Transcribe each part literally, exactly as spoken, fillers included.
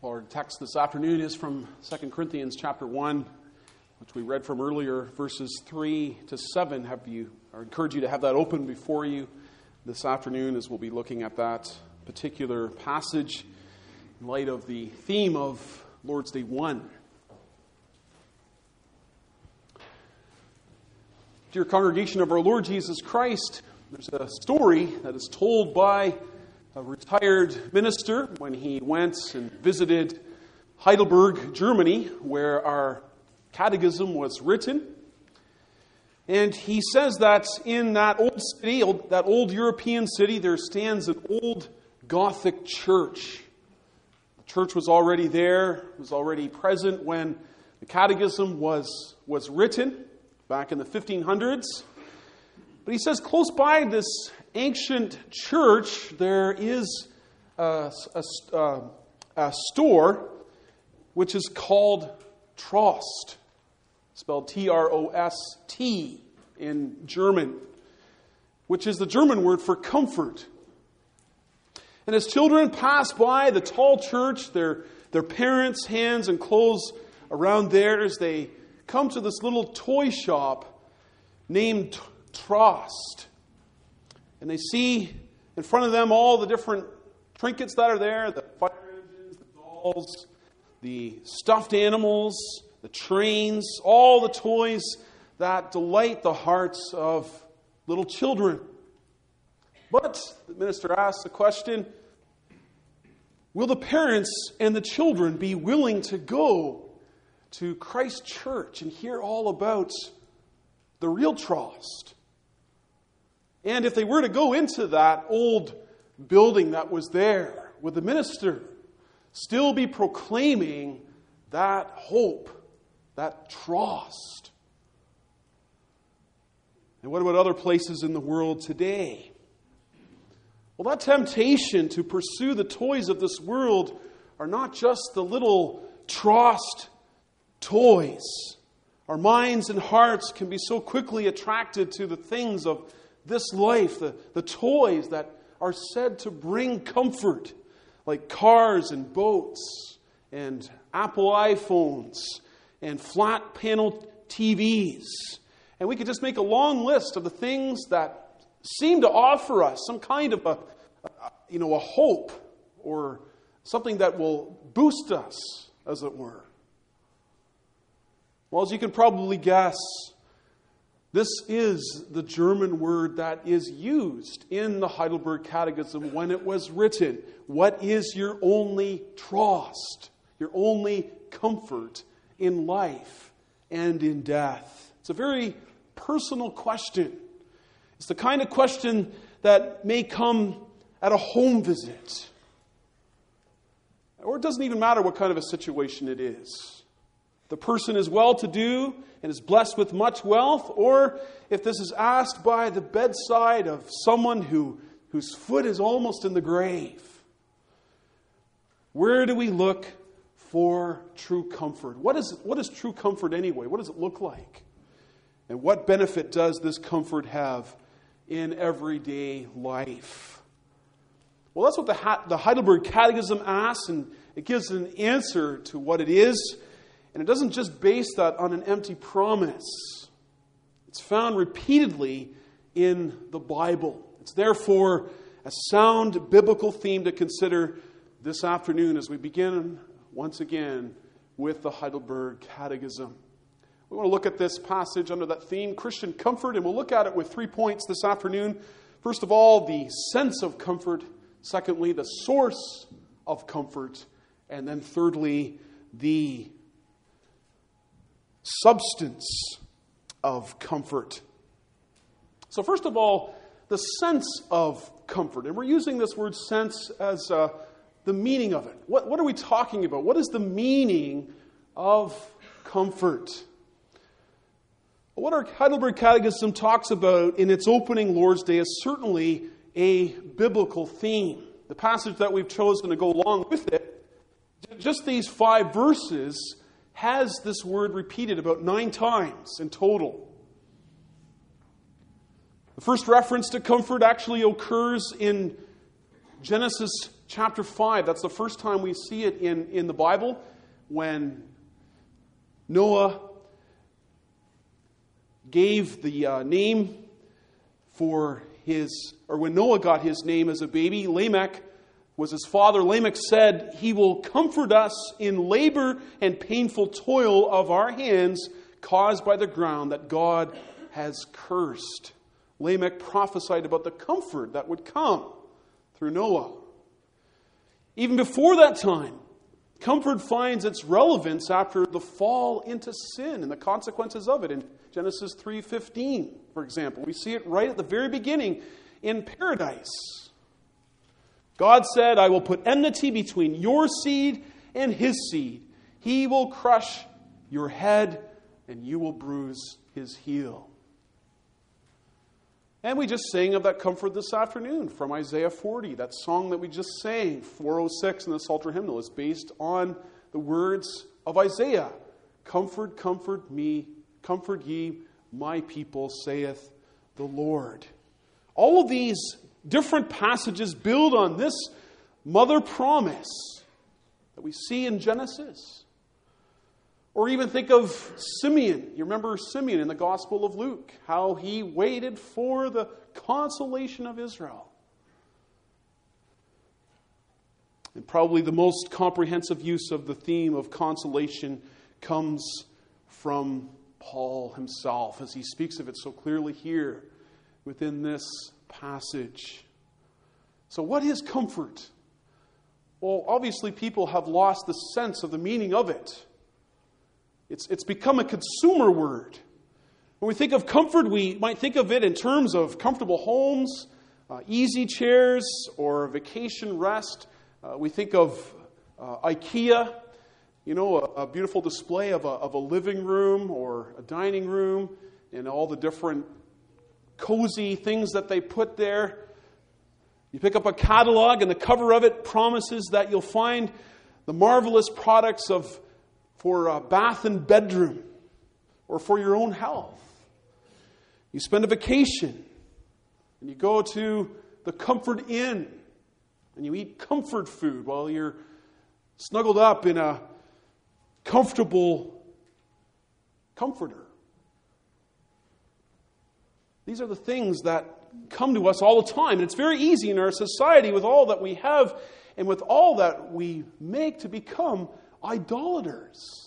Our text this afternoon is from Second Corinthians chapter one, which we read from earlier, verses three to seven. Have you, I encourage you to have that open before you this afternoon as we'll be looking at that particular passage in light of the theme of Lord's Day one. Dear congregation of our Lord Jesus Christ, there's a story that is told by a retired minister when he went and visited Heidelberg, Germany, where our catechism was written. And he says that in that old city, that old European city, there stands an old Gothic church. The church was already there, was already present when the catechism was, was written back in the fifteen hundreds. But he says close by this ancient church, there is a, a, a store which is called Trost, spelled T R O S T in German, which is the German word for comfort. And as children pass by the tall church, their, their parents' hands and clothes around theirs, they come to this little toy shop named Trost. And they see in front of them all the different trinkets that are there, the fire engines, the dolls, the stuffed animals, the trains, all the toys that delight the hearts of little children. But the minister asks the question, will the parents and the children be willing to go to Christ Church and hear all about the real Trost? And if they were to go into that old building that was there, would the minister still be proclaiming that hope, that Trost? And what about other places in the world today? Well, that temptation to pursue the toys of this world are not just the little Trost toys. Our minds and hearts can be so quickly attracted to the things of this life, the, the toys that are said to bring comfort, like cars and boats and Apple iPhones and flat panel T Vs. And we could just make a long list of the things that seem to offer us some kind of a, a you know, a hope or something that will boost us, as it were. Well, as you can probably guess, this is the German word that is used in the Heidelberg Catechism when it was written. What is your only Trost, your only comfort in life and in death? It's a very personal question. It's the kind of question that may come at a home visit. Or it doesn't even matter what kind of a situation it is. The person is well-to-do and is blessed with much wealth, or if this is asked by the bedside of someone who, whose foot is almost in the grave. Where do we look for true comfort? What is, what is true comfort anyway? What does it look like? And what benefit does this comfort have in everyday life? Well, that's what the, the Heidelberg Catechism asks, and it gives an answer to what it is. And it doesn't just base that on an empty promise. It's found repeatedly in the Bible. It's therefore a sound biblical theme to consider this afternoon as we begin once again with the Heidelberg Catechism. We want to look at this passage under that theme, Christian comfort, and we'll look at it with three points this afternoon. First of all, the sense of comfort. Secondly, the source of comfort. And then thirdly, the substance of comfort. So first of all, the sense of comfort. And we're using this word sense as uh, the meaning of it. What, what are we talking about? What is the meaning of comfort? What our Heidelberg Catechism talks about in its opening Lord's Day is certainly a biblical theme. The passage that we've chosen to go along with it, just these five verses, has this word repeated about nine times in total. The first reference to comfort actually occurs in Genesis chapter five, that's the first time we see it in, in the Bible, when Noah gave the uh, name for his, or when Noah got his name as a baby, Lamech was his father. Lamech said, "He will comfort us in labor and painful toil of our hands caused by the ground that God has cursed." Lamech prophesied about the comfort that would come through Noah. Even before that time, comfort finds its relevance after the fall into sin and the consequences of it. In Genesis three fifteen, for example, we see it right at the very beginning in paradise. God said, "I will put enmity between your seed and his seed. He will crush your head, and you will bruise his heel." And we just sang of that comfort this afternoon from Isaiah forty. That song that we just sang, four oh six in the Psalter hymnal, is based on the words of Isaiah. "Comfort, comfort me, comfort ye, my people, saith the Lord." All of these different passages build on this mother promise that we see in Genesis. Or even think of Simeon. You remember Simeon in the Gospel of Luke, how he waited for the consolation of Israel. And probably the most comprehensive use of the theme of consolation comes from Paul himself, as he speaks of it so clearly here within this passage. So what is comfort? Well, obviously people have lost the sense of the meaning of it. It's, it's become a consumer word. When we think of comfort, we might think of it in terms of comfortable homes, uh, easy chairs, or vacation rest. Uh, we think of uh, IKEA, you know, a, a beautiful display of a, of a living room or a dining room, and all the different cozy things that they put there. You pick up a catalog, and the cover of it promises that you'll find the marvelous products of for a bath and bedroom, or for your own health. You spend a vacation, and you go to the Comfort Inn, and you eat comfort food while you're snuggled up in a comfortable comforter. These are the things that come to us all the time. And it's very easy in our society, with all that we have and with all that we make, to become idolaters.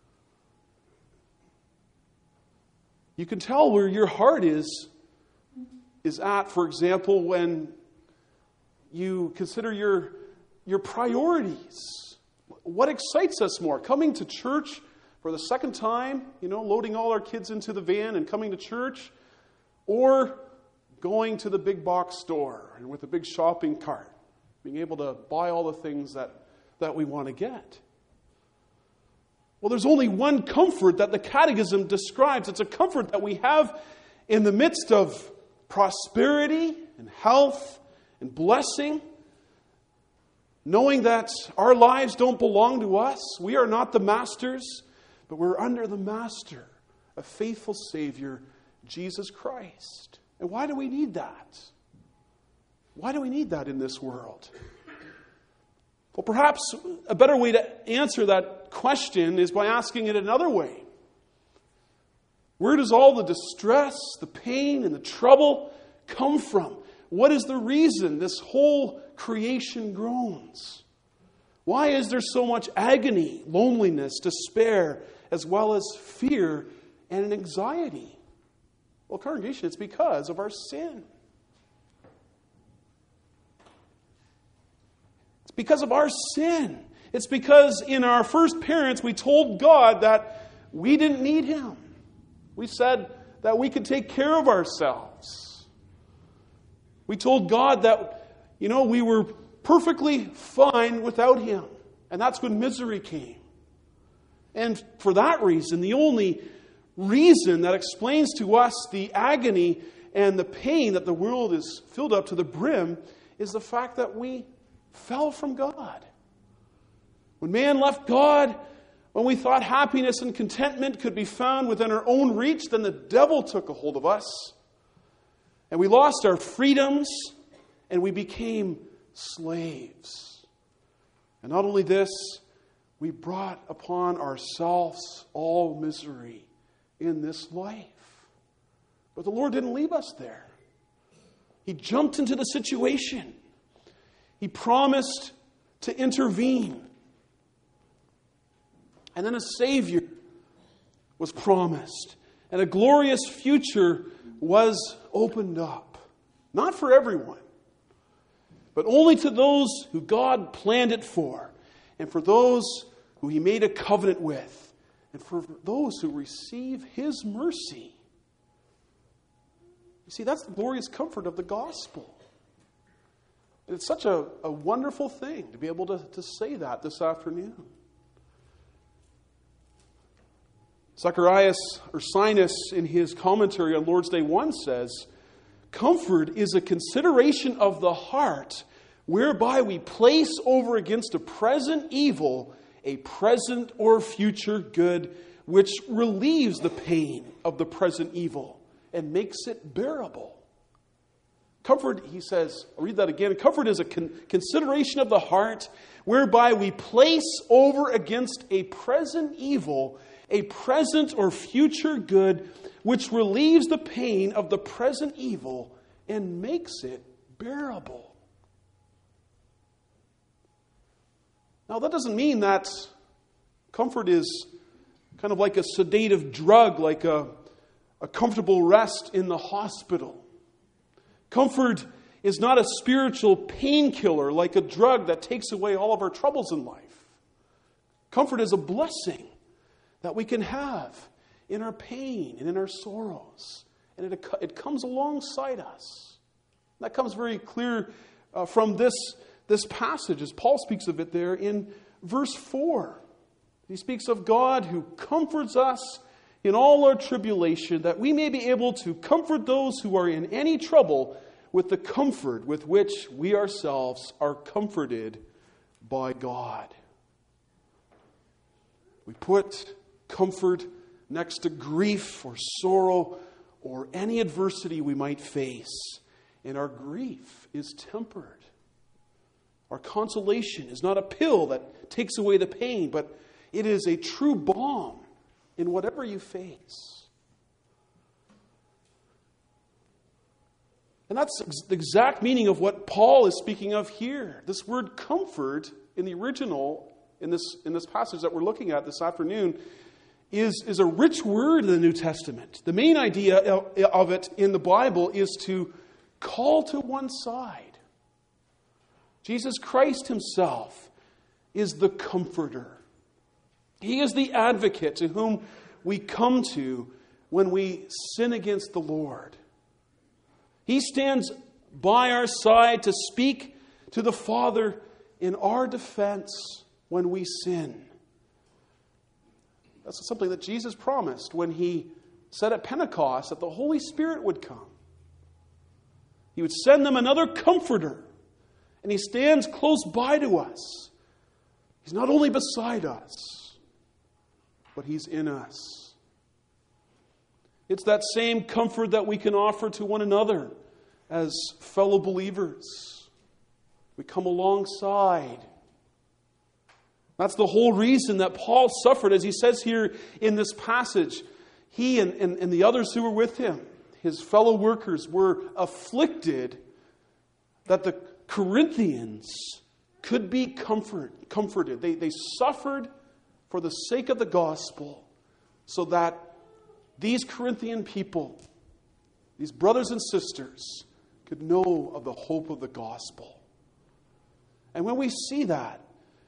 You can tell where your heart is, is at, for example, when you consider your, your priorities. What excites us more? Coming to church for the second time, you know, loading all our kids into the van and coming to church, or going to the big box store and with a big shopping cart, being able to buy all the things that, that we want to get. Well, there's only one comfort that the Catechism describes. It's a comfort that we have in the midst of prosperity and health and blessing, knowing that our lives don't belong to us. We are not the masters, but we're under the master, a faithful Savior, Jesus Christ. And why do we need that? Why do we need that in this world? Well, perhaps a better way to answer that question is by asking it another way. Where does all the distress, the pain, and the trouble come from? What is the reason this whole creation groans? Why is there so much agony, loneliness, despair, as well as fear and anxiety? Well, congregation, it's because of our sin. It's because of our sin. It's because in our first parents we told God that we didn't need Him. We said that we could take care of ourselves. We told God that, you know, we were perfectly fine without Him. And that's when misery came. And for that reason, the only reason that explains to us the agony and the pain that the world is filled up to the brim is the fact that we fell from God. When man left God, when we thought happiness and contentment could be found within our own reach, then the devil took a hold of us. And we lost our freedoms, and we became slaves. And not only this, we brought upon ourselves all misery in this life. But the Lord didn't leave us there. He jumped into the situation. He promised to intervene. And then a Savior was promised. And a glorious future was opened up. Not for everyone, but only to those who God planned it for, and for those who He made a covenant with, and for those who receive His mercy. You see, that's the glorious comfort of the gospel. And it's such a, a wonderful thing to be able to, to say that this afternoon. Zacharias, or Sinus, in his commentary on Lord's Day one says, comfort is a consideration of the heart whereby we place over against a present evil a present or future good which relieves the pain of the present evil and makes it bearable. Comfort, he says, I'll read that again. Comfort is a con- consideration of the heart whereby we place over against a present evil a present or future good which relieves the pain of the present evil and makes it bearable. Now, that doesn't mean that comfort is kind of like a sedative drug, like a, a comfortable rest in the hospital. Comfort is not a spiritual painkiller, like a drug that takes away all of our troubles in life. Comfort is a blessing that we can have in our pain and in our sorrows. And it, it comes alongside us. That comes very clear uh, from this, this passage, as Paul speaks of it there in verse four. He speaks of God who comforts us in all our tribulation, that we may be able to comfort those who are in any trouble with the comfort with which we ourselves are comforted by God. We put comfort next to grief or sorrow or any adversity we might face. And our grief is tempered. Our consolation is not a pill that takes away the pain, but it is a true balm in whatever you face. And that's the exact meaning of what Paul is speaking of here. This word comfort in the original, in this, in this passage that we're looking at this afternoon, is, is a rich word in the New Testament. The main idea of it in the Bible is to call to one side. Jesus Christ Himself is the comforter. He is the advocate to whom we come to when we sin against the Lord. He stands by our side to speak to the Father in our defense when we sin. That's something that Jesus promised when He said at Pentecost that the Holy Spirit would come. He would send them another comforter. And He stands close by to us. He's not only beside us, but He's in us. It's that same comfort that we can offer to one another as fellow believers. We come alongside. That's the whole reason that Paul suffered, as he says here in this passage. He and, and, and the others who were with him, his fellow workers, were afflicted that the Corinthians could be comfort, comforted. They, they suffered for the sake of the gospel so that these Corinthian people, these brothers and sisters, could know of the hope of the gospel. And when we see that,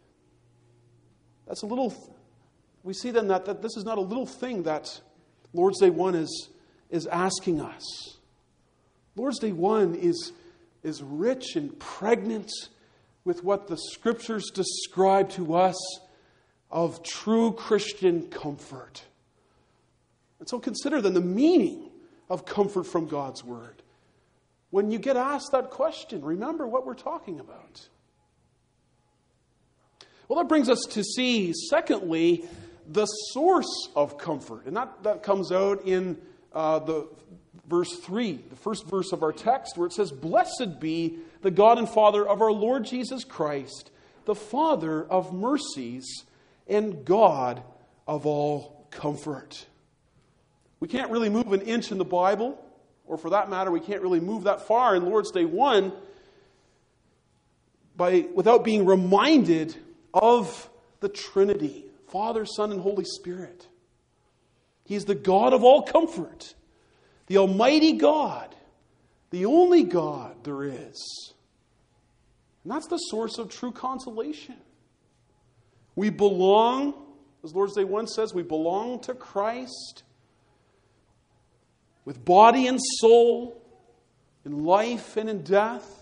that's a little, we see then that, that this is not a little thing that Lord's Day one is, is asking us. Lord's Day one is, is rich and pregnant with what the Scriptures describe to us of true Christian comfort. And so consider then the meaning of comfort from God's Word. When you get asked that question, remember what we're talking about. Well, that brings us to see, secondly, the source of comfort. And that, that comes out in uh, the verse three, the first verse of our text, where it says, "Blessed be the God and Father of our Lord Jesus Christ, the Father of mercies and God of all comfort." We can't really move an inch in the Bible, or for that matter, we can't really move that far in Lord's Day one by, without being reminded of the Trinity, Father, Son, and Holy Spirit. He is the God of all comfort, the Almighty God, the only God there is. And that's the source of true consolation. We belong, as Lord's Day one says, we belong to Christ with body and soul, in life and in death.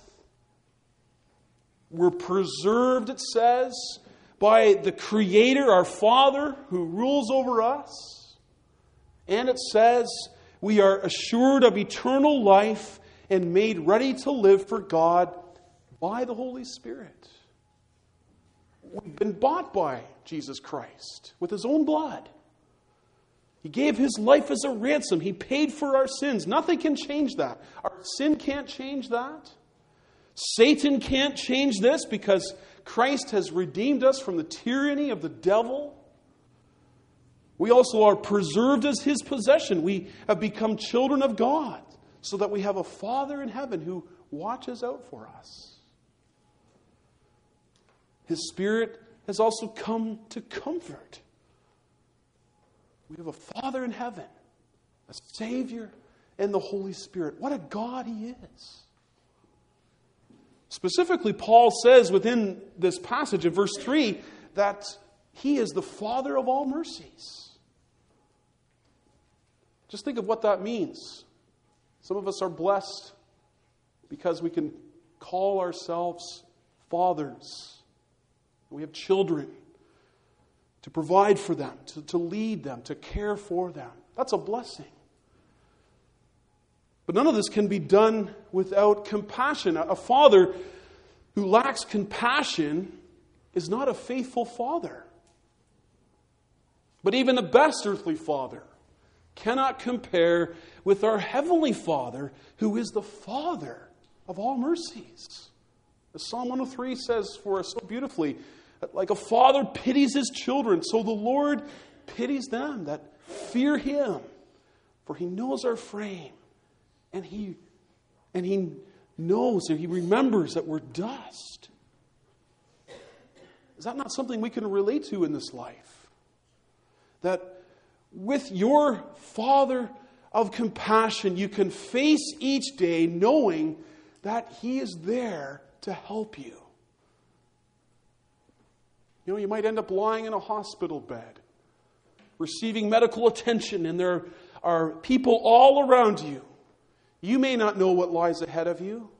We're preserved, it says, by the Creator, our Father, who rules over us. And it says we are assured of eternal life and made ready to live for God by the Holy Spirit. We've been bought by Jesus Christ with His own blood. He gave His life as a ransom. He paid for our sins. Nothing can change that. Our sin can't change that. Satan can't change this because Christ has redeemed us from the tyranny of the devil. We also are preserved as His possession. We have become children of God so that we have a Father in heaven who watches out for us. His Spirit has also come to comfort. We have a Father in heaven, a Savior, and the Holy Spirit. What a God He is. Specifically, Paul says within this passage in verse three that He is the Father of all mercies. Just think of what that means. Some of us are blessed because we can call ourselves fathers. We have children to provide for them, to, to lead them, to care for them. That's a blessing. But none of this can be done without compassion. A father who lacks compassion is not a faithful father. But even the best earthly father cannot compare with our Heavenly Father, who is the Father of all mercies. As Psalm one oh three says for us so beautifully, like a father pities his children, so the Lord pities them that fear Him, for He knows our frame. And he, and he knows and He remembers that we're dust. Is that not something we can relate to in this life? That with your Father of compassion, you can face each day knowing that He is there to help you. You know, you might end up lying in a hospital bed, receiving medical attention, and there are people all around you. You may not know what lies ahead of you.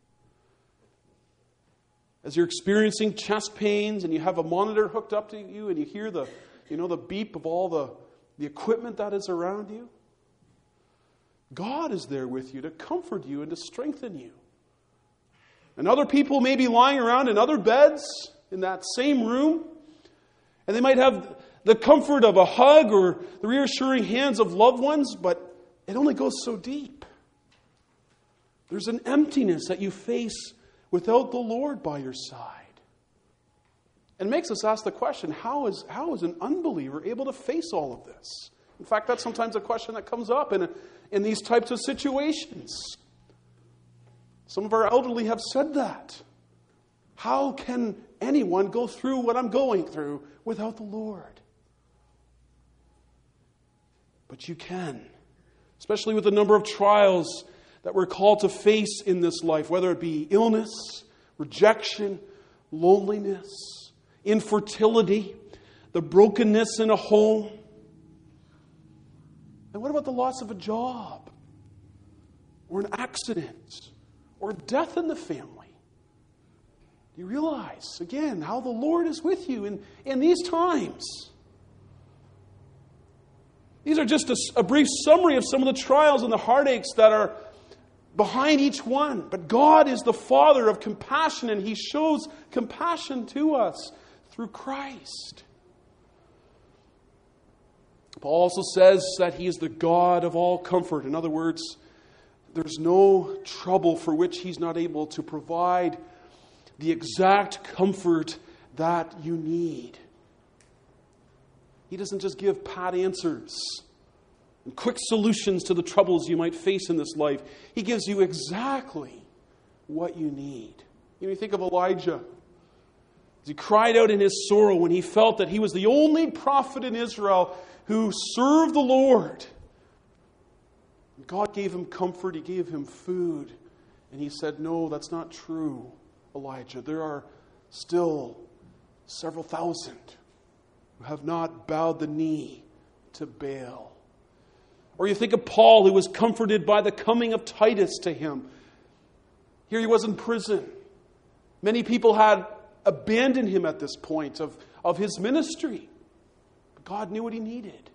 As you're experiencing chest pains and you have a monitor hooked up to you and you hear the, you know, the beep of all the, the equipment that is around you, God is there with you to comfort you and to strengthen you. And other people may be lying around in other beds in that same room, and they might have the comfort of a hug or the reassuring hands of loved ones, but it only goes so deep. There's an emptiness that you face without the Lord by your side. And it makes us ask the question, how is, how is an unbeliever able to face all of this? In fact, that's sometimes a question that comes up in, a, in these types of situations. Some of our elderly have said that. How can anyone go through what I'm going through without the Lord? But you can, especially with the number of trials that we're called to face in this life, whether it be illness, rejection, loneliness, infertility, the brokenness in a home. And what about the loss of a job, or an accident, or death in the family? Do you realize, again, how the Lord is with you in, in these times? These are just a, a brief summary of some of the trials and the heartaches that are behind each one. But God is the Father of compassion, and He shows compassion to us through Christ. Paul also says that He is the God of all comfort. In other words, there's no trouble for which He's not able to provide the exact comfort that you need. He doesn't just give pat answers and quick solutions to the troubles you might face in this life. He gives you exactly what you need. You know, you think of Elijah. As he cried out in his sorrow when he felt that he was the only prophet in Israel who served the Lord. God gave him comfort. He gave him food. And he said, no, that's not true, Elijah. There are still several thousand who have not bowed the knee to Baal. Or you think of Paul, who was comforted by the coming of Titus to him. Here he was in prison. Many people had abandoned him at this point of, of his ministry. But God knew what he needed.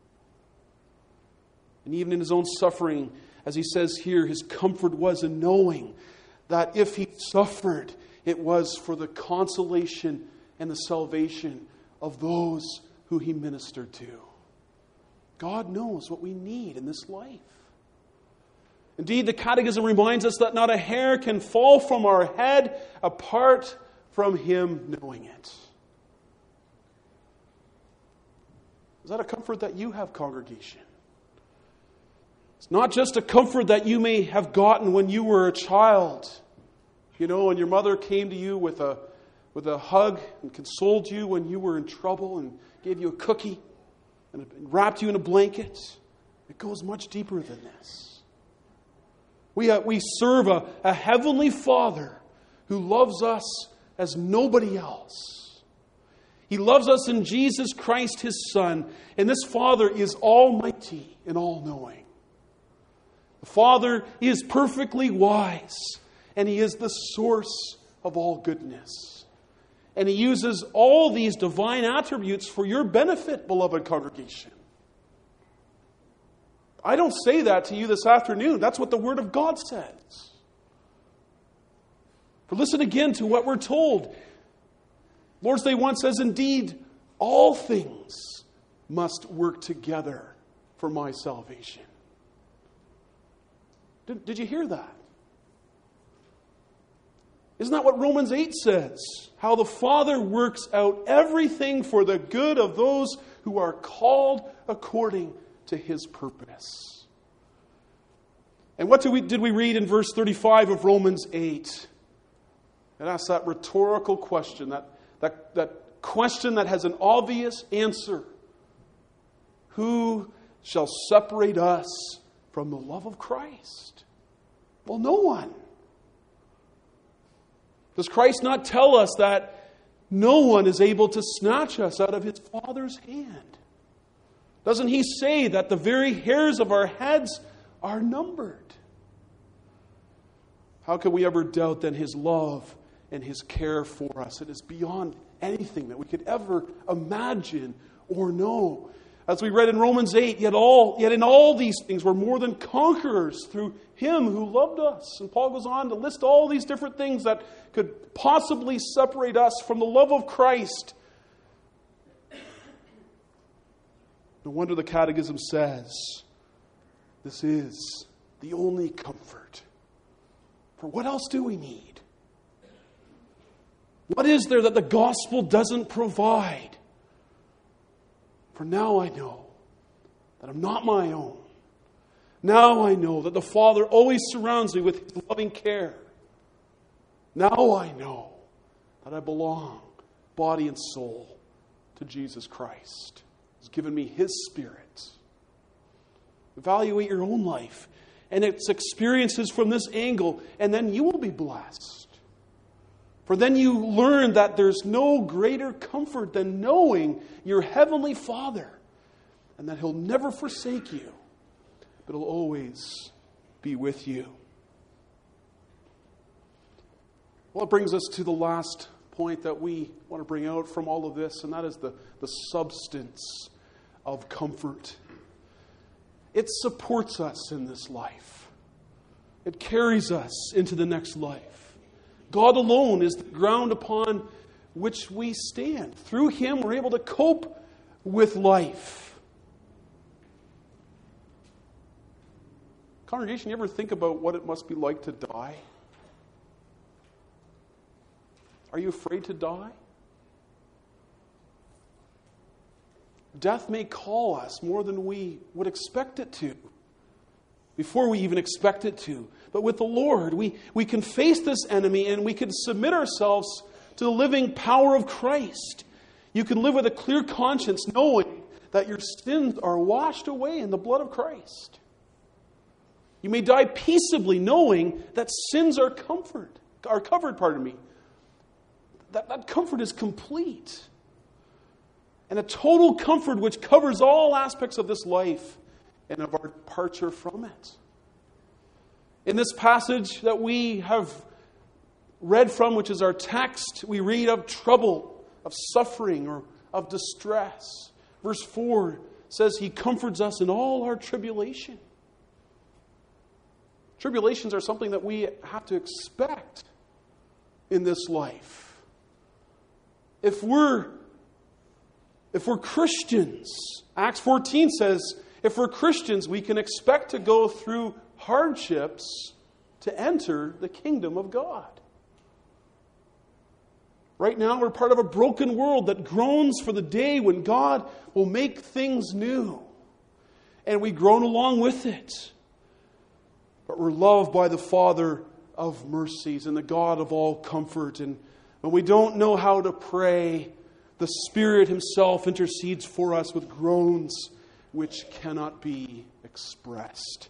And even in his own suffering, as he says here, his comfort was in knowing that if he suffered, it was for the consolation and the salvation of those who he ministered to. God knows what we need in this life. Indeed, the Catechism reminds us that not a hair can fall from our head apart from Him knowing it. Is that a comfort that you have, congregation? It's not just a comfort that you may have gotten when you were a child, you know, and your mother came to you with a with a hug and consoled you when you were in trouble and gave you a cookie and wrapped you in a blanket. It goes much deeper than this. We, uh, we serve a, a heavenly Father who loves us as nobody else. He loves us in Jesus Christ, His Son. And this Father is almighty and all-knowing. The Father is perfectly wise, and He is the source of all goodness. And He uses all these divine attributes for your benefit, beloved congregation. I don't say that to you this afternoon. That's what the Word of God says. For listen again to what we're told. Lord's Day one says, indeed, all things must work together for my salvation. Did, did you hear that? Isn't that what Romans eight says? How the Father works out everything for the good of those who are called according to His purpose. And what did we, did we read in verse thirty-five of Romans eight? It asks that rhetorical question, that, that, that question that has an obvious answer. Who shall separate us from the love of Christ? Well, no one. Does Christ not tell us that no one is able to snatch us out of His Father's hand? Doesn't He say that the very hairs of our heads are numbered? How can we ever doubt then His love and His care for us? It is beyond anything that we could ever imagine or know. As we read in Romans eight, yet all, yet in all these things we're more than conquerors through Him who loved us. And Paul goes on to list all these different things that could possibly separate us from the love of Christ. No wonder the Catechism says this is the only comfort. For what else do we need? What is there that the gospel doesn't provide? For now I know that I'm not my own. Now I know that the Father always surrounds me with His loving care. Now I know that I belong, body and soul, to Jesus Christ. He's given me His Spirit. Evaluate your own life and its experiences from this angle, and then you will be blessed. For then you learn that there's no greater comfort than knowing your Heavenly Father, and that He'll never forsake you, but He'll always be with you. Well, it brings us to the last point that we want to bring out from all of this, and that is the, the substance of comfort. It supports us in this life. It carries us into the next life. God alone is the ground upon which we stand. Through Him, we're able to cope with life. Congregation, you ever think about what it must be like to die? Are you afraid to die? Death may call us more than we would expect it to, before we even expect it to. But with the Lord, we, we can face this enemy and we can submit ourselves to the living power of Christ. You can live with a clear conscience knowing that your sins are washed away in the blood of Christ. You may die peaceably knowing that sins are comfort, are covered, pardon me. That, that comfort is complete. And a total comfort which covers all aspects of this life and of our departure from it. In this passage that we have read from, which is our text, we read of trouble, of suffering, or of distress. Verse four says He comforts us in all our tribulation. Tribulations are something that we have to expect in this life. If we're If we're Christians, Acts fourteen says, if we're Christians, we can expect to go through hardships to enter the kingdom of God. Right now, we're part of a broken world that groans for the day when God will make things new. And we groan along with it. But we're loved by the Father of mercies and the God of all comfort. And when we don't know how to pray, the Spirit Himself intercedes for us with groans which cannot be expressed.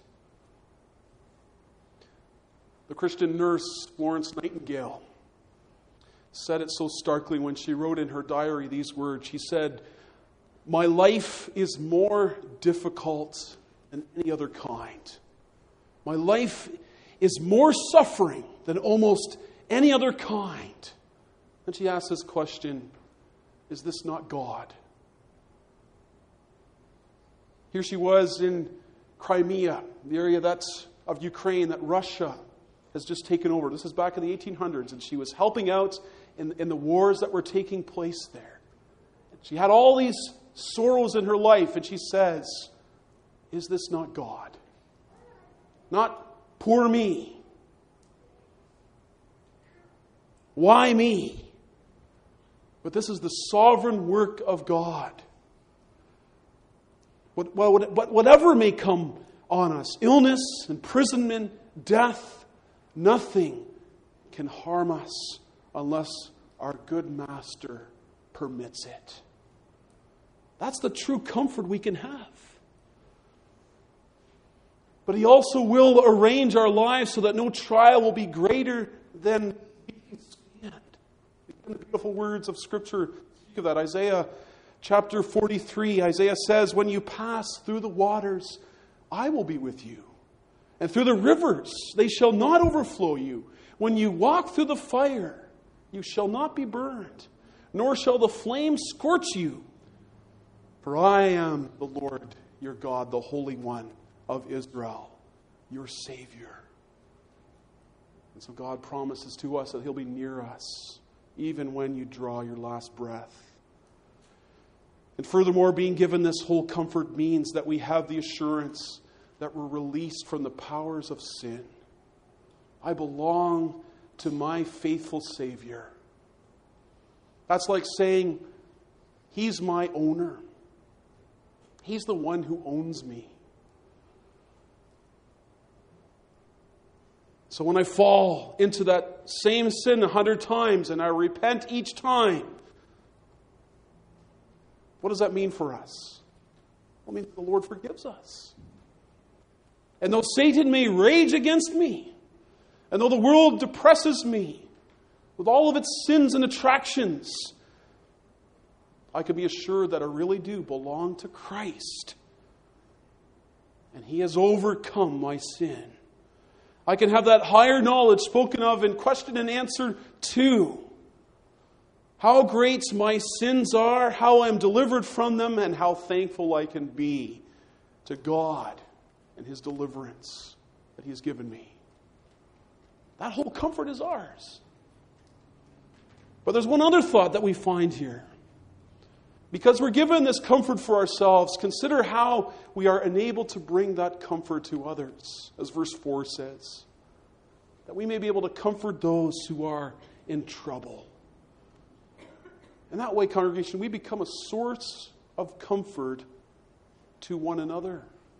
The Christian nurse, Florence Nightingale, said it so starkly when she wrote in her diary these words. She said, "My life is more difficult than any other kind. My life is more suffering than almost any other kind." And she asked this question, is this not God? Here she was in Crimea, the area that's of Ukraine that Russia has just taken over. This is back in the eighteen hundreds, and she was helping out in, in the wars that were taking place there. She had all these sorrows in her life, and she says, is this not God? Not poor me. Why me? But this is the sovereign work of God. But whatever may come on us, illness, imprisonment, death, nothing can harm us unless our good Master permits it. That's the true comfort we can have. But He also will arrange our lives so that no trial will be greater than we can stand. The beautiful words of Scripture speak of that. Isaiah chapter forty-three, Isaiah says, when you pass through the waters, I will be with you. And through the rivers, they shall not overflow you. When you walk through the fire, you shall not be burned, nor shall the flame scorch you. For I am the Lord your God, the Holy One of Israel, your Savior. And so God promises to us that He'll be near us, even when you draw your last breath. And furthermore, being given this whole comfort means that we have the assurance that we're released from the powers of sin. I belong to my faithful Savior. That's like saying, He's my owner. He's the one who owns me. So when I fall into that same sin a hundred times and I repent each time, what does that mean for us? Well, it means the Lord forgives us. And though Satan may rage against me, and though the world depresses me with all of its sins and attractions, I can be assured that I really do belong to Christ. And He has overcome my sin. I can have that higher knowledge spoken of in question and answer two. How great my sins are, how I am delivered from them, and how thankful I can be to God and His deliverance that He has given me. That whole comfort is ours. But there's one other thought that we find here. Because we're given this comfort for ourselves, consider how we are enabled to bring that comfort to others, as verse four says. That we may be able to comfort those who are in trouble. And that way, congregation, we become a source of comfort to one another.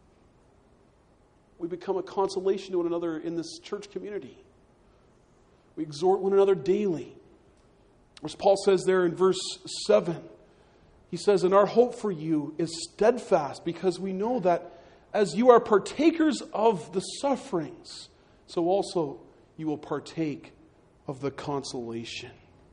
We become a consolation to one another in this church community. We exhort one another daily. As Paul says there in verse seven, he says, and our hope for you is steadfast, because we know that as you are partakers of the sufferings, so also you will partake of the consolation.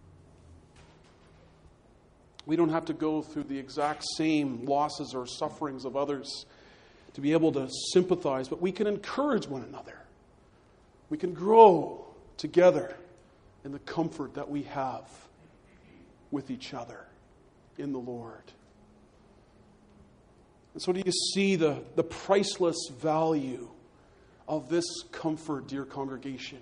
We don't have to go through the exact same losses or sufferings of others to be able to sympathize, but we can encourage one another. We can grow together in the comfort that we have with each other in the Lord. And so do you see the, the priceless value of this comfort, dear congregation?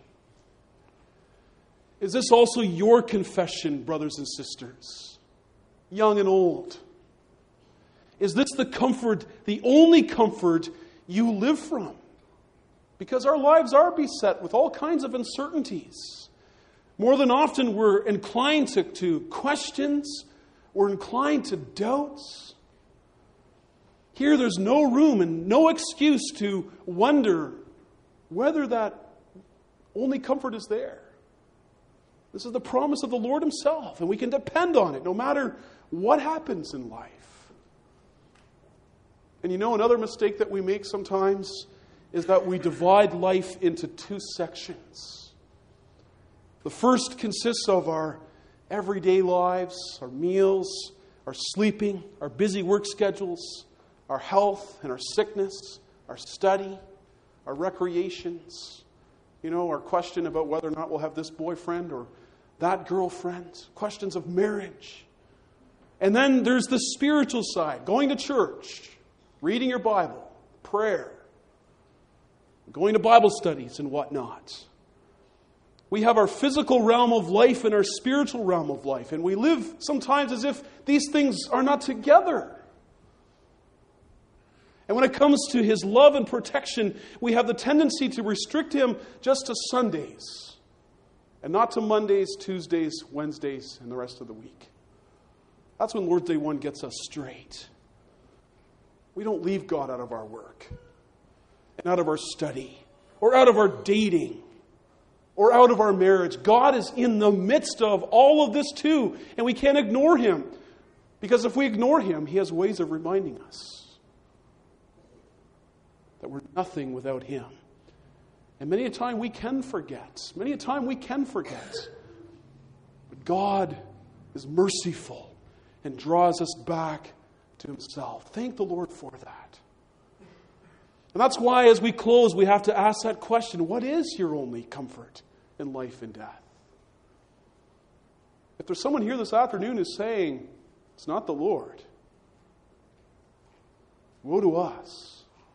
Is this also your confession, brothers and sisters, young and old? Is this the comfort, the only comfort you live from? Because our lives are beset with all kinds of uncertainties. More than often, we're inclined to, to questions. We're inclined to doubts. Here, there's no room and no excuse to wonder whether that only comfort is there. This is the promise of the Lord Himself, and we can depend on it no matter what happens in life. And you know, another mistake that we make sometimes is that we divide life into two sections. The first consists of our everyday lives, our meals, our sleeping, our busy work schedules, our health and our sickness, our study, our recreations, you know, our question about whether or not we'll have this boyfriend or that girlfriend, questions of marriage. And then there's the spiritual side, going to church, reading your Bible, prayer, going to Bible studies and whatnot. We have our physical realm of life and our spiritual realm of life. And we live sometimes as if these things are not together. And when it comes to His love and protection, we have the tendency to restrict Him just to Sundays. And not to Mondays, Tuesdays, Wednesdays, and the rest of the week. That's when Lord's Day one gets us straight. We don't leave God out of our work. And out of our study. Or out of our dating. Or out of our marriage. God is in the midst of all of this too. And we can't ignore Him. Because if we ignore Him, He has ways of reminding us that we're nothing without Him. And many a time we can forget. Many a time we can forget. But God is merciful and draws us back to Himself. Thank the Lord for that. And that's why as we close, we have to ask that question, what is your only comfort in life and death? If there's someone here this afternoon who's saying, it's not the Lord, woe to us.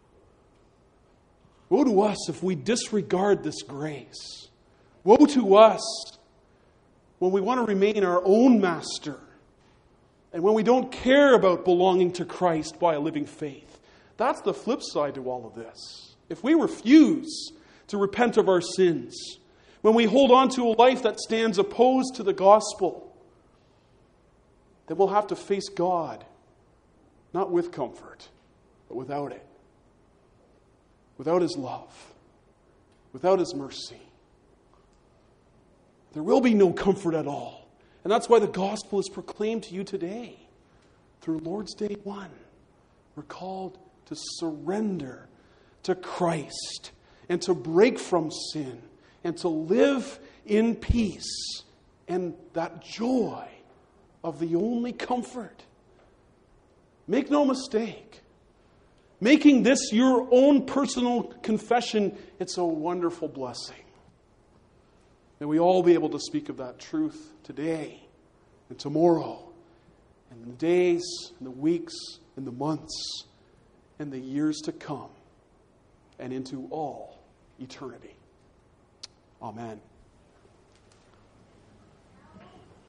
Woe to us if we disregard this grace. Woe to us when we want to remain our own master and when we don't care about belonging to Christ by a living faith. That's the flip side to all of this. If we refuse to repent of our sins, when we hold on to a life that stands opposed to the gospel, then we'll have to face God, not with comfort, but without it. Without His love, without His mercy. There will be no comfort at all. And that's why the gospel is proclaimed to you today. Through Lord's Day one, we're called to surrender to Christ and to break from sin and to live in peace and that joy of the only comfort. Make no mistake. Making this your own personal confession, it's a wonderful blessing. May we all be able to speak of that truth today and tomorrow and in the days and the weeks and the months and the years to come and into all eternity. Amen.